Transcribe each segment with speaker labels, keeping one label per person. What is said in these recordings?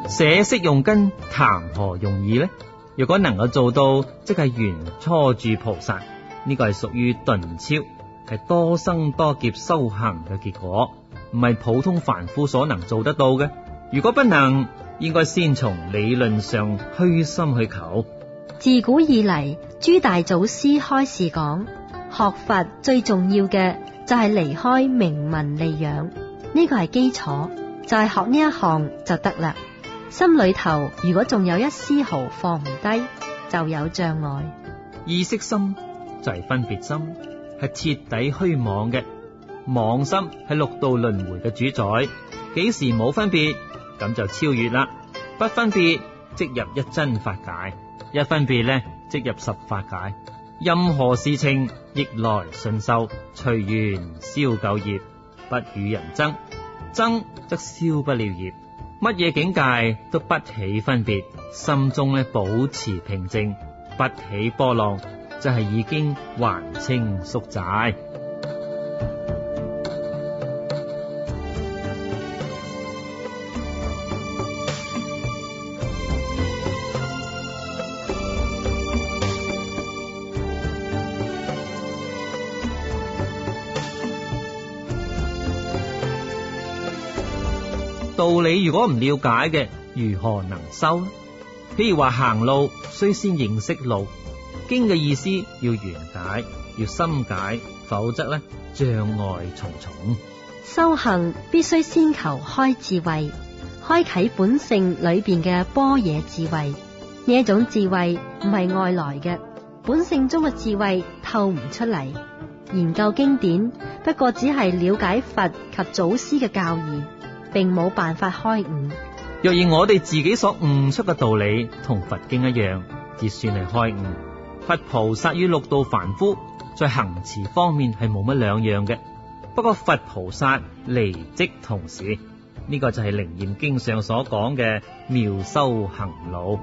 Speaker 1: 捨色用根，談何容易呢？如果能夠做到，即係圓初住菩薩，呢個係屬於頓超，係多生多劫修行嘅結果，唔係普通凡夫所能做得到嘅。如果不能，應該先從理論上虛心去求。
Speaker 2: 自古以嚟，諸大祖師開示講，學佛最重要嘅就係離開名聞利養，呢個係基礎，就係學呢一項就得啦。心裏頭如果仲有一絲毫放唔低，就有障礙。
Speaker 1: 意識心就係分別心，係徹底虛妄嘅。妄心係六道輪迴嘅主宰，幾時冇分別，咁就超越啦。不分別即入一真法界，一分別呢即入十法界。任何事情逆來順受，隨緣消舊業，不與人爭，爭則消不了業。乜嘢境界都不起分別，心中呢保持平靜，不起波浪，就係已經還清宿債。道理如果唔了解嘅，如何能修呢？譬如話行路，須先認識路，經嘅意思要圓解，要深解，否則呢障礙重重。
Speaker 2: 修行必須先求開智慧，開啟本性裏邊嘅般若智慧。呢一種智慧唔係外來嘅，本性中嘅智慧透唔出嚟。研究經典不過只係了解佛及祖師嘅教義，並冇辦法開悟。
Speaker 1: 若然我哋自己所悟出嘅道理同佛經一樣，只算係開悟。佛菩薩與六道凡夫在行持方面係冇乜兩樣嘅，不過佛菩薩離即同時，呢個就係《楞嚴經》上所講嘅妙修行路。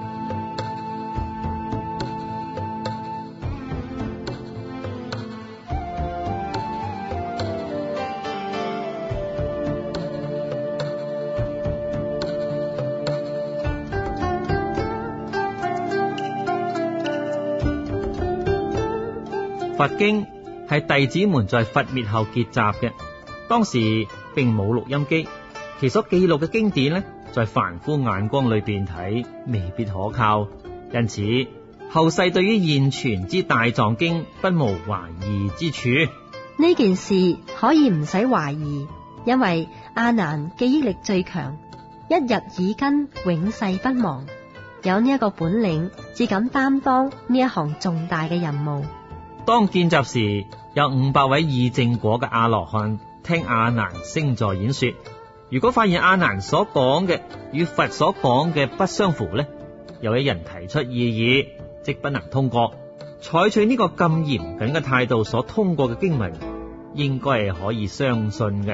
Speaker 1: 佛經係弟子們在佛滅後結集嘅，當時並冇錄音機，其所記錄嘅經典呢，在凡夫眼光裏邊睇未必可靠，因此後世對於現存之大藏經不無懷疑之處。
Speaker 2: 呢件事可以唔使懷疑，因為阿難記憶力最強，一日耳根，永世不忘，有呢一個本領，只敢擔當呢一項重大嘅任務。
Speaker 1: 當見習時，有500位已證果嘅阿羅漢聽阿難星座演說。如果發現阿難所講嘅與佛所講嘅不相符呢，有一人提出異議，即不能通過。採取呢個咁嚴謹嘅態度所通過嘅經文，應該係可以相信嘅。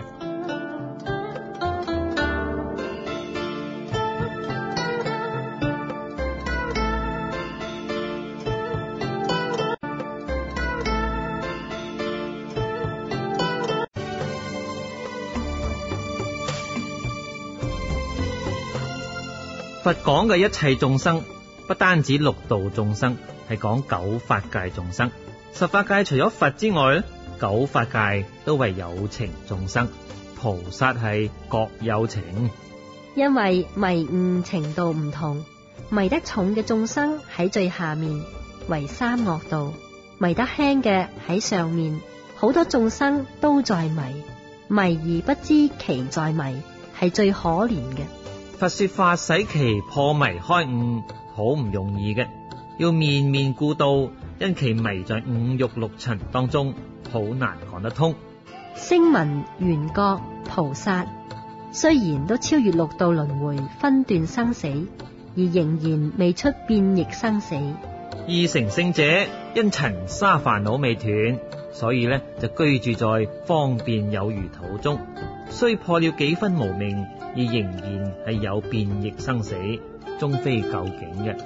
Speaker 1: 佛講嘅一切眾生，不單止六道眾生，係講九法界眾生。十法界除咗佛之外咧，九法界都為有情眾生。菩薩係各有情，
Speaker 2: 因為迷悟程度唔同，迷得重嘅眾生喺最下面，為三惡道；迷得輕嘅喺上面，好多眾生都在迷，迷而不知其在迷，係最可憐嘅。
Speaker 1: 佛說法使其破迷開悟，好唔容易嘅，要面面顧到，因其迷在五欲六塵當中，好難講得通。聲聞緣覺菩薩雖然都超越六道輪迴分段生死，而仍然未出變逆生死。 二乘聖者因塵沙煩惱未斷，所以呢就居住在方便有餘土中，雖破了幾分無明，而仍然係有變逆生死，終非究竟嘅。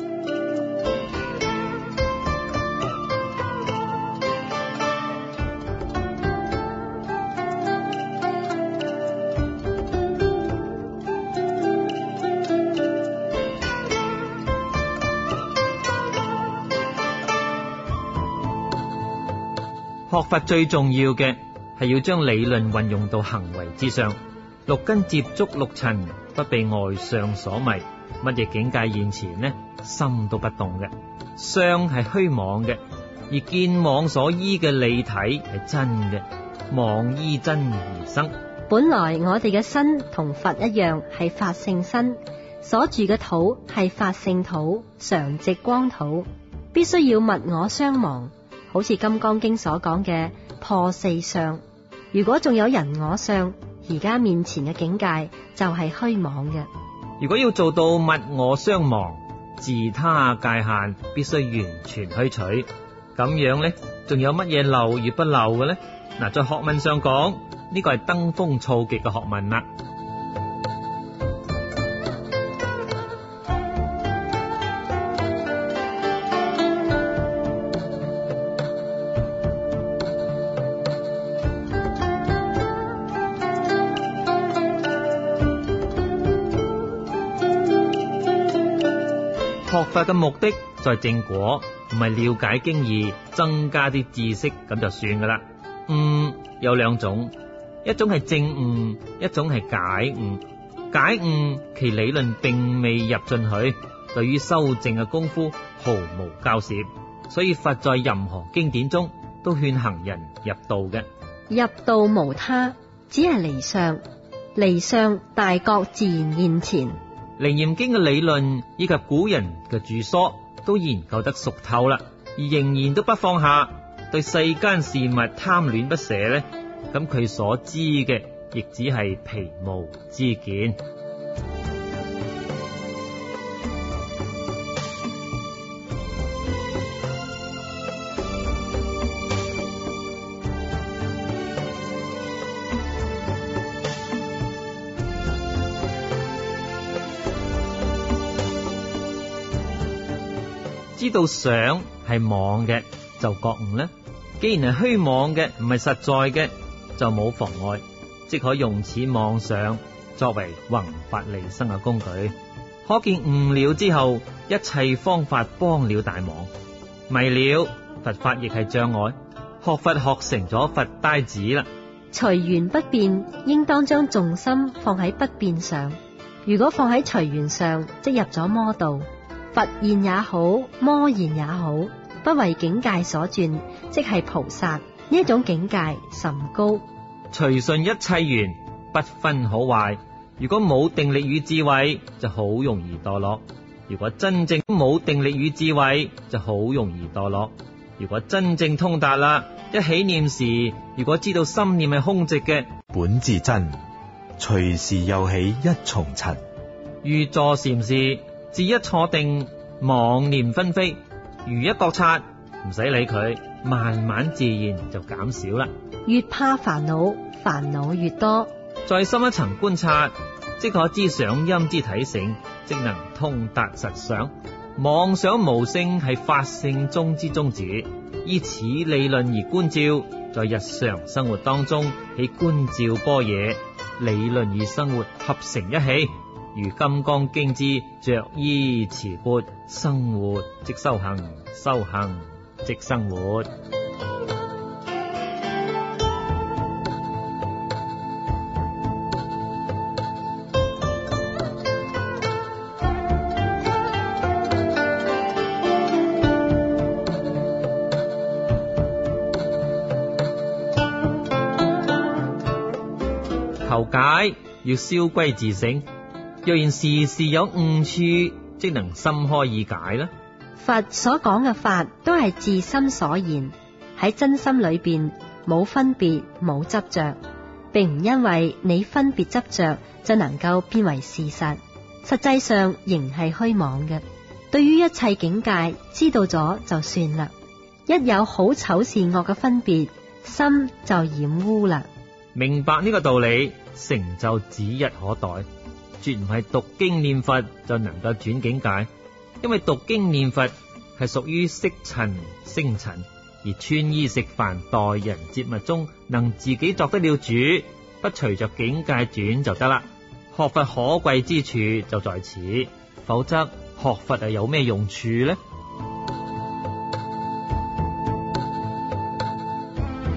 Speaker 1: 學佛最重要嘅係要將理論運用到行為之上，六根接觸六塵，不被外相所迷。乜嘢境界現前呢？心都不動嘅。相係虛妄嘅，而見妄所依嘅理體係真嘅。妄依真而生。
Speaker 2: 本來我哋嘅身同佛一樣係法性身，所住嘅土係法性土，常寂光土，必須要物我相忘，好似《金剛經》所講嘅破四相。如果仲有人我相，而家面前嘅境界就係虛妄嘅。
Speaker 1: 如果要做到物我相忘，自他界限必須完全去除。咁樣呢，仲有乜嘢漏與不漏嘅呢？嗱，在學問上講，呢個係登峰造極嘅學問啦。學法嘅目的在正果，唔係了解經義，增加啲知識咁就算噶啦。有兩種，一種係正悟，一種係解悟。解悟其理論並未入進去，對於修正嘅功夫毫無交涉，所以佛在任何經典中都勸行人入道嘅。
Speaker 2: 入道無他，只係離相，離相大覺自然現前。
Speaker 1: 楞嚴經嘅理論以及古人嘅著疏都研究得熟透啦，而仍然都不放下，對世間事物貪戀不捨呢，咁佢所知嘅亦只係皮毛之見。知道想係妄嘅就覺悟呢，既然係虛妄嘅，唔係實在嘅，就冇妨礙，即可用此妄想作為宏法利生嘅工具。可見悟了之後，一切方法幫了大忙。迷了，佛法亦係障礙。學佛學成咗佛呆子啦。
Speaker 2: 隨緣不變，應當將重心放喺不變上。如果放喺隨緣上，即入咗魔道。佛言也好，魔言也好，不為境界所轉，即係菩薩。呢一種境界甚高，
Speaker 1: 隨順一切緣，不分好壞。如果冇定力與智慧，就好容易墮落。如果真正冇定力與智慧，就好容易墮落。如果真正通達啦，一起念時，如果知道心念係空寂嘅，
Speaker 3: 本自真，隨時又起一重塵。
Speaker 1: 如坐禪時，自一坐定，妄念紛飛，如一覺察，唔使理佢，慢慢自然就減少啦。
Speaker 2: 越怕煩惱，煩惱越多。
Speaker 1: 再深一層觀察，即可知想陰之體性，即能通達實相。妄想無性係法性中之宗旨，依此理論而觀照，在日常生活當中起觀照般若，理論與生活合成一氣。如金剛經之着衣持缽，生活即修行，修行即生活。求解要蕭歸自性。若然時時有悟處，即能心開意解啦。
Speaker 2: 佛所講嘅法都係自心所言，喺真心裏邊冇分別冇執着，並唔因為你分別執着就能夠變為事實，實際上仍係虛妄嘅。對於一切境界知道咗就算啦，一有好醜善惡嘅分別，心就染污啦。
Speaker 1: 明白呢個道理，成就指日可待。絕唔係讀經念佛就能夠轉境界，因為讀經念佛係屬於色塵聲塵，而穿衣食飯待人接物中能自己作得了主，不隨着境界轉就得啦。學佛可貴之處就在此，否則學佛係有咩用處呢？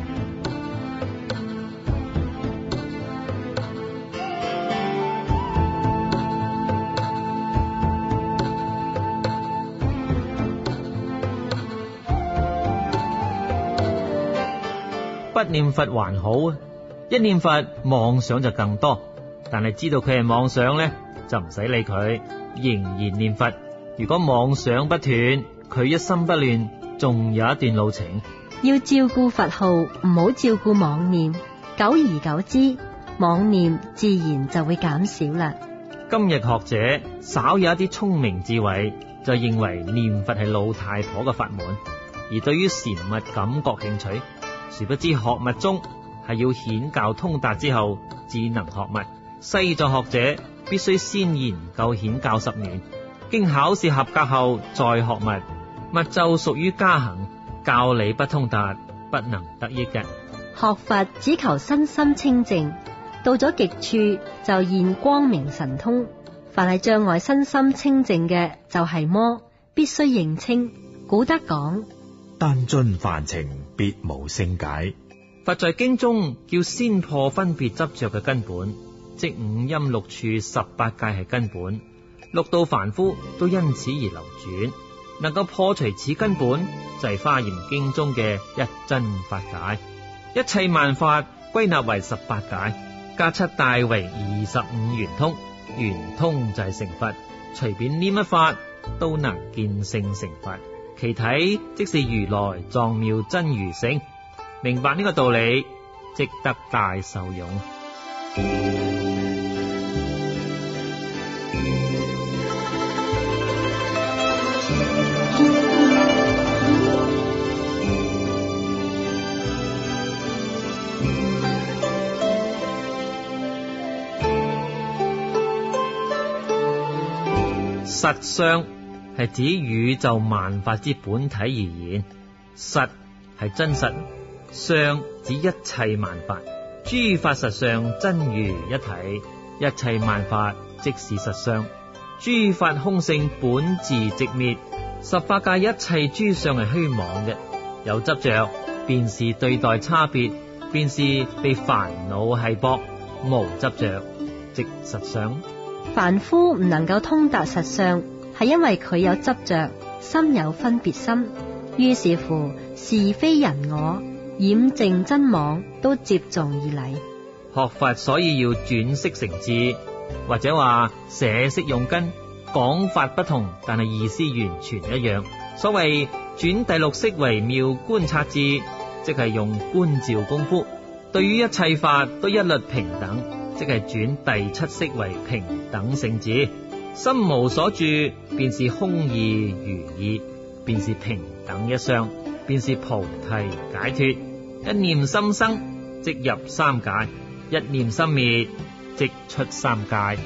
Speaker 1: 念佛還好啊，一念佛妄想就更多。但係知道佢係妄想呢，就唔使理佢，仍然念佛。如果妄想不斷，佢一心不亂，仲有一段路程。
Speaker 2: 要照顧佛號，唔好照顧妄念，久而久之，妄念自然就會減少啦。
Speaker 1: 今日學者稍有一啲聰明智慧，就認為念佛係老太婆嘅法門，而對於禪密感覺興趣。殊不知學密宗係要顯教通達之後，只能學密。西藏學者必須先研究顯教10年，經考試合格後再學密。密就屬於加行，教理不通達，不能得益嘅。
Speaker 2: 學佛只求身心清淨，到咗極處就現光明神通。凡係障礙身心清淨嘅，就係魔，必須認清。古德講：
Speaker 3: 單遵凡情，別無勝解。
Speaker 1: 佛在經中叫先破分別執着嘅根本，即五陰六處18界係根本，六道凡夫都因此而流轉。能夠破除此根本，就係華嚴經中嘅一真法解。一切萬法歸納為18解，加7大為25圓通。圓通就係成佛，隨便念一法都能見性成佛。其體即是如來藏妙真如性。明白呢個道理，即得大受用。實相係指宇宙萬法之本體而言，實係真實，相指一切萬法，諸法實相真如一體，一切萬法即是實相。諸法空性本自寂滅，十法界一切諸相係虛妄嘅，有執着便是對待差別，便是被煩惱繫縛，無執着即實相。
Speaker 2: 凡夫唔能夠通達實相，係因為佢有執着，心有分別心，於是乎是非人我染淨真妄都接踵而嚟。
Speaker 1: 學佛所以要轉識成智，或者話捨識用根，講法不同，但係意思完全一樣。所謂轉第六識為妙觀察智，即係用觀照功夫，對於一切法都一律平等，即係轉第七識為平等性智。心無所住，便是空義如意，便是平等一相，便是菩提解脫。一念心生，即入三界；一念心滅，即出三界。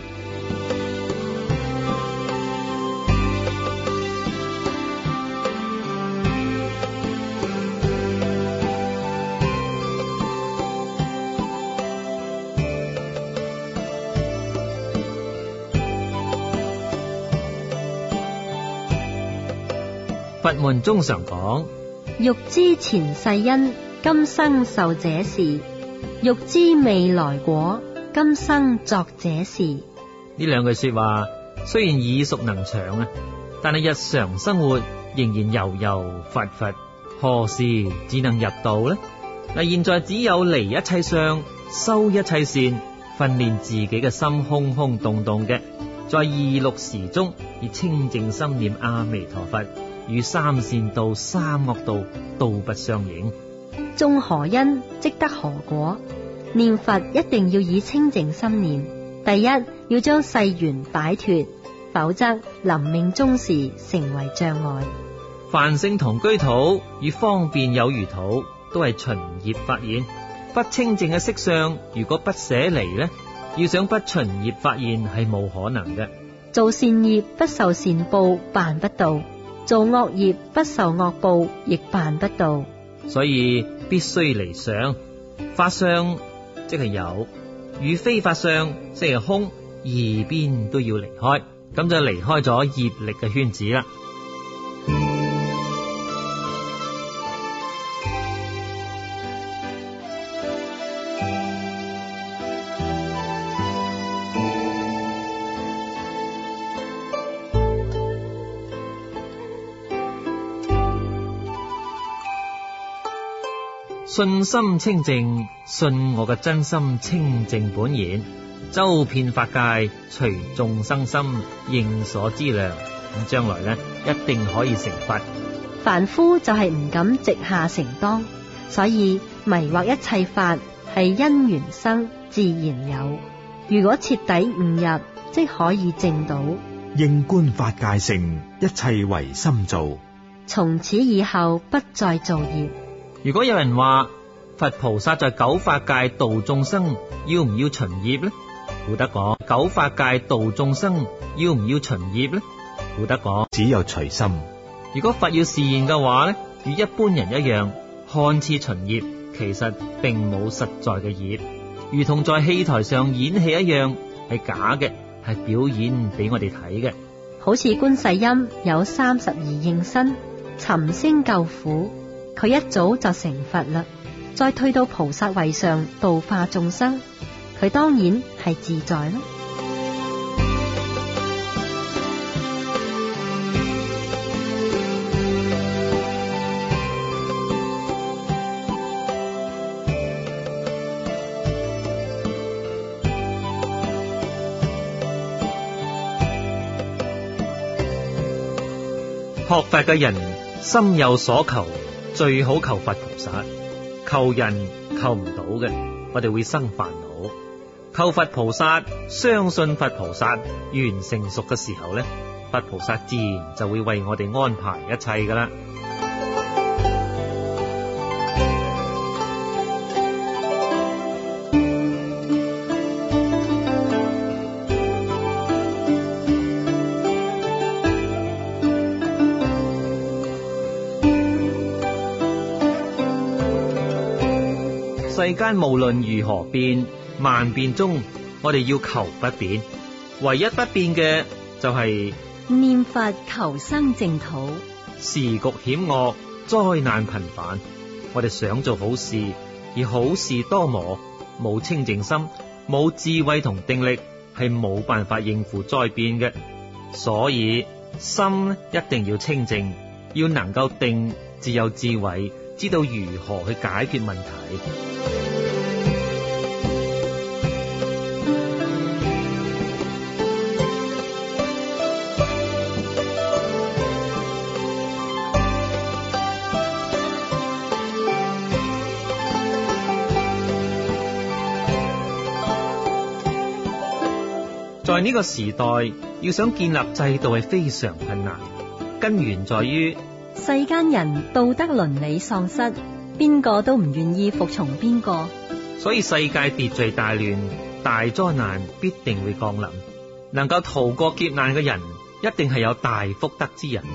Speaker 1: 佛門中常講：
Speaker 2: 欲知前世因，今生受這事；欲知未來果，今生作這事。
Speaker 1: 呢兩句說話雖然耳熟能詳啊，但係日常生活仍然悠悠乏乏，何時只能入道呢？嗱，現在只有離一切相，修一切善，訓練自己嘅心空空洞洞嘅，在二六時中以清淨心念阿彌陀佛，與三善道、三惡道都不相應。
Speaker 2: 種何因，即得何果。念佛一定要以清淨心念。第一，要將世緣擺脫，否則臨命終時成為障礙。
Speaker 1: 凡聖同居土與方便有餘土，都係循業發現。不清淨嘅色相，如果不捨離呢，要想不循業發現係冇可能嘅。
Speaker 2: 做善業不受善報，辦不到；做惡業不受惡報，亦辦不到。
Speaker 1: 所以必須離相。法相即係有，與非法相即係空，二邊都要離開，咁就離開咗業力嘅圈子啦。 信心清淨，信我嘅真心清淨本然，周遍法界，隨眾生心，應所知量。咁將來呢，一定可以成佛。
Speaker 2: 凡夫就係唔敢直下承當，所以迷惑一切法係因緣生，自然有。如果徹底悟入，即可以證到。
Speaker 3: 應觀法界性，一切唯心造。
Speaker 2: 從此以後不再造業。
Speaker 1: 如果有人話佛菩薩在九法界度眾生，要唔要循業呢？古德講九法界度眾生，要唔要循業呢？古德講
Speaker 3: 只有隨心。
Speaker 1: 如果佛要示現嘅話呢，與一般人一樣，看似循業，其實並冇實在嘅業，如同在戲台上演戲一樣，係假嘅，係表演俾我哋睇嘅。
Speaker 2: 好似觀世音有32應身，尋聲救苦，佢一早就成佛啦，再退到菩薩位上度化眾生，佢當然係自在啦。
Speaker 1: 學佛嘅人心有所求，最好求佛菩薩。求人求唔到嘅，我哋會生煩惱。求佛菩薩，相信佛菩薩緣成熟嘅時候呢，佛菩薩自然就會為我哋安排一切噶啦。世間無論如何變，萬變中我哋要求不變，唯一不變嘅就係
Speaker 2: 念佛求生淨土。
Speaker 1: 時局險惡，災難頻繁，我哋想做好事，而好事多磨，冇清淨心，冇智慧同定力，係冇辦法應付災變嘅。所以心一定要清淨，要能夠定，至有智慧，知道如何去解決問題。在呢個時代，要想建立制度係非常困難，根源在於
Speaker 2: 世間人道德倫理喪失，邊個都唔願意服從邊個，
Speaker 1: 所以世界秩序大亂，大災難必定會降臨。能夠逃過劫難嘅人，一定係有大福德之人。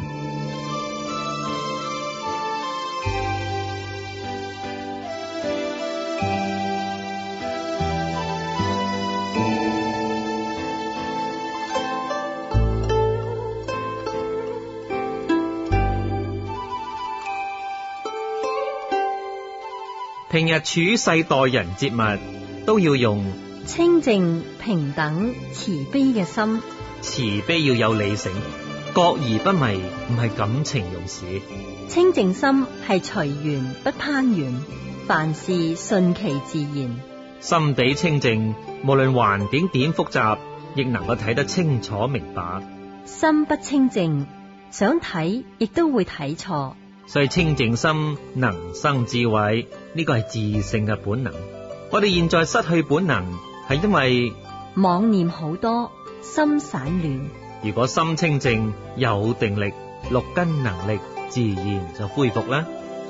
Speaker 1: 平日處世待人接物，都要用
Speaker 2: 清淨平等慈悲嘅心。
Speaker 1: 慈悲要有理性，覺而不迷，唔係感情用事。
Speaker 2: 清淨心係隨緣不攀緣，凡事順其自然。
Speaker 1: 心地清淨，無論環境點複雜，亦能夠睇得清楚明白。
Speaker 2: 心不清淨，想睇亦都會睇錯。
Speaker 1: 所以清淨心能生智慧，呢個係自性嘅本能。我哋現在失去本能，係因為
Speaker 2: 妄念好多，心散亂。
Speaker 1: 如果心清淨，有定力，六根能力自然就恢復啦。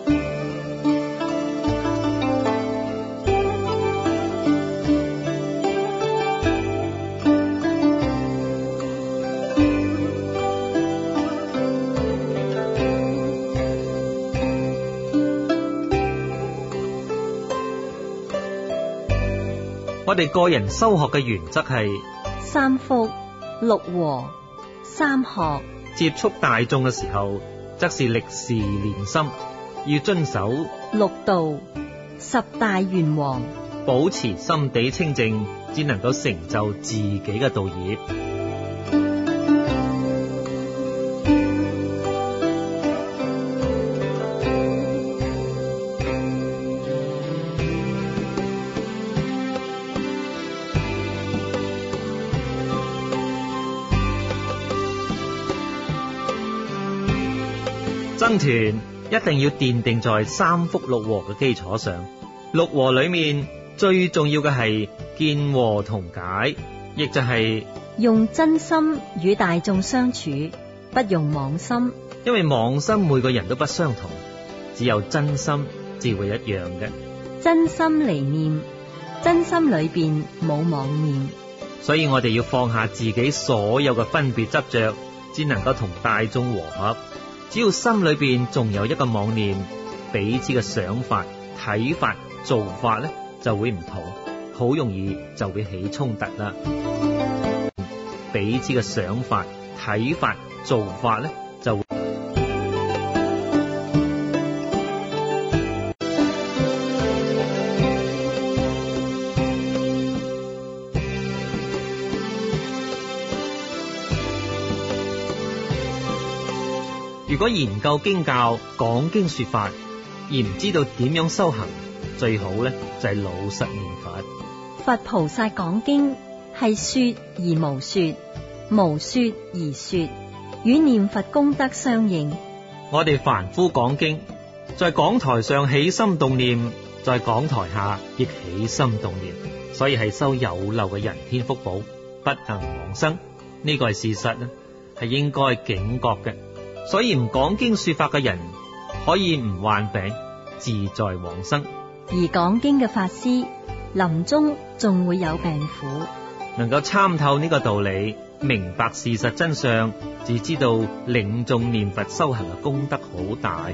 Speaker 1: 我哋個人修學嘅原則係
Speaker 2: 三福、六和、三學。
Speaker 1: 接觸大眾嘅時候，則是歷事練心，要遵守
Speaker 2: 六道、十大願王，
Speaker 1: 保持心地清淨，只能夠成就自己嘅道業。 僧團一定要奠定在三福六和嘅基礎上。六和裏面最重要嘅係見和同解，亦就係
Speaker 2: 用真心與大眾相處，不用妄心。
Speaker 1: 因為妄心每個人都不相同，只有真心至會一樣嘅。
Speaker 2: 真心離念，真心裏邊冇妄念。
Speaker 1: 所以我哋要放下自己所有嘅分別執着，只能夠同大眾和合。只要心裏邊仲有一個妄念，彼此嘅想法、睇法、做法咧就會唔同，好容易就會起衝突啦。彼此嘅想法、睇法、做法咧就會如果研究經教、講經說法，而唔知道點樣修行，最好咧就係老實念佛。
Speaker 2: 佛菩薩講經係說而無說，無說而說，與念佛功德相應。
Speaker 1: 我哋凡夫講經，在講台上起心動念，在講台下亦起心動念，所以係收有漏嘅人天福報，不能往生。呢個係事實啊，係應該警覺嘅。所以唔講經說法嘅人可以唔患病，自在往生。
Speaker 2: 而講經嘅法師臨終仲會有病苦，
Speaker 1: 能夠參透呢個道理，明白事實真相，只知道領眾念佛修行嘅功德好大。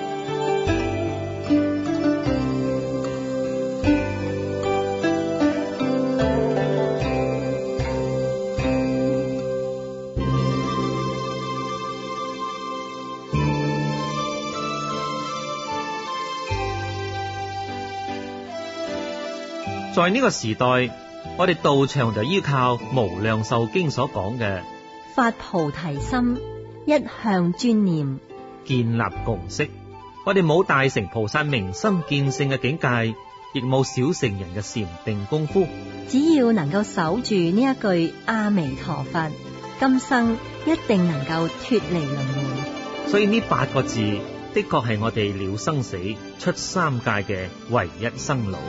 Speaker 1: 在呢個時代，我哋道場就依靠無量壽經所講嘅
Speaker 2: 發菩提心，一向專念，
Speaker 1: 建立共識。我哋冇大乘菩薩明心見性嘅境界，亦冇小乘人嘅禪定功夫。
Speaker 2: 只要能夠守住呢一句阿彌陀佛，今生一定能夠脫離輪迴。
Speaker 1: 所以呢8個字的確係我哋了生死、出三界嘅唯一生路。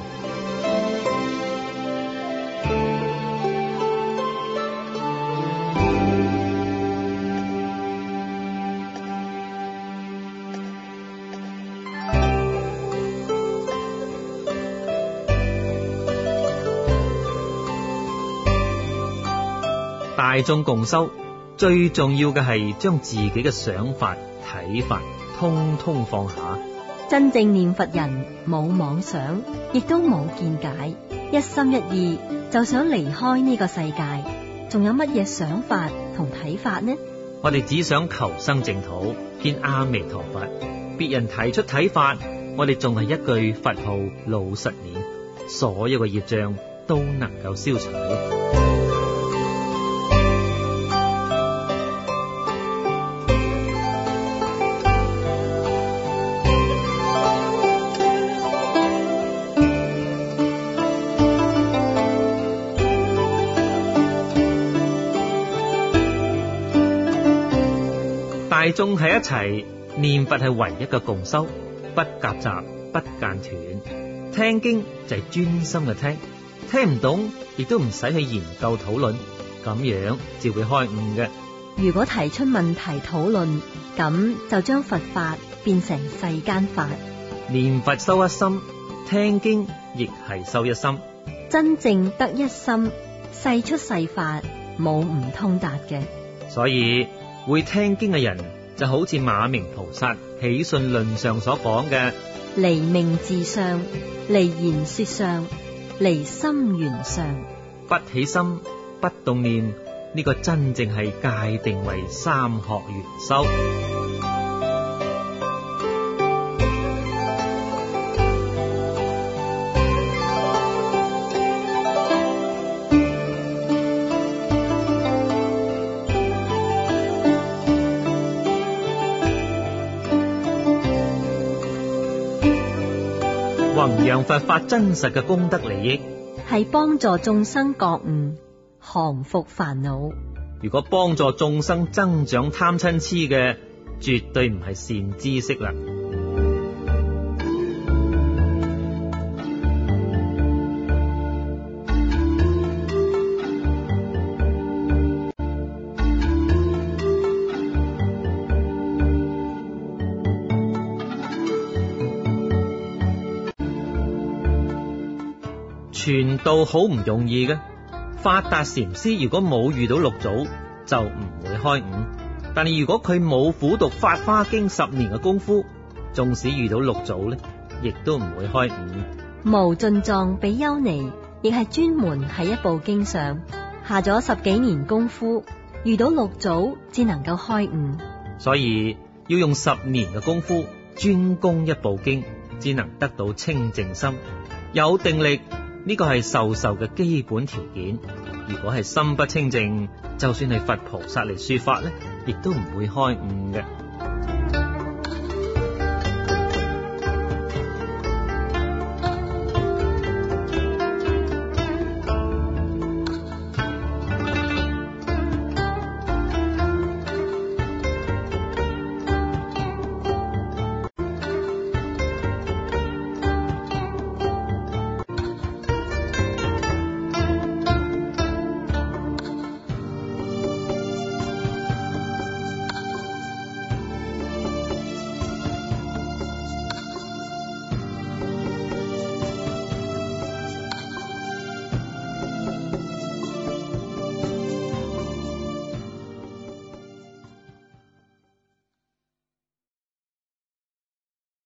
Speaker 1: 大眾共修最重要嘅係將自己嘅想法、睇法通通放下。
Speaker 2: 真正念佛人冇妄想，亦都冇見解，一心一意就想離開呢個世界，仲有乜嘢想法同睇法呢？
Speaker 1: 我哋只想求生淨土，見阿彌陀佛。別人提出睇法，我哋仲係一句佛號老實念，所有嘅業障都能夠消除。大眾喺一齊念佛係唯一嘅共修，不夾雜，不間斷。聽經就係專心嘅聽，聽唔懂亦都唔使去研究討論，咁樣就會開悟嘅。
Speaker 2: 如果提出問題討論，咁就將佛法變成世間法。
Speaker 1: 念佛修一心，聽經亦係修一心，
Speaker 2: 真正得一心，世出世法冇唔通達嘅。
Speaker 1: 所以會聽經嘅人就好似馬明菩薩起信論上所講嘅，
Speaker 2: 離命自上，離言說上，離心緣上，
Speaker 1: 不起心，不動念，呢個真正係界定為三學元修。弘揚佛法真實嘅功德利益，
Speaker 2: 係幫助眾生覺悟，降伏煩惱。
Speaker 1: 如果幫助眾生增長貪嗔癡嘅， 絕對唔係善知識啦。傳道好唔容易嘅，法達禪師如果冇遇到六祖，就唔會開悟。但係如果佢冇苦讀《法華經》10年嘅功夫，縱使遇到六祖呢，亦都唔會開悟。
Speaker 2: 無盡藏比丘尼亦係專門喺一部經上下咗10幾年功夫，遇到六祖至能夠開悟。
Speaker 1: 所以要用10年嘅功夫專攻一部經，至能得到清淨心。有定力呢個係授受嘅基本條件。如果係心不清淨，就算係佛菩薩嚟說法呢，亦都唔會開悟嘅。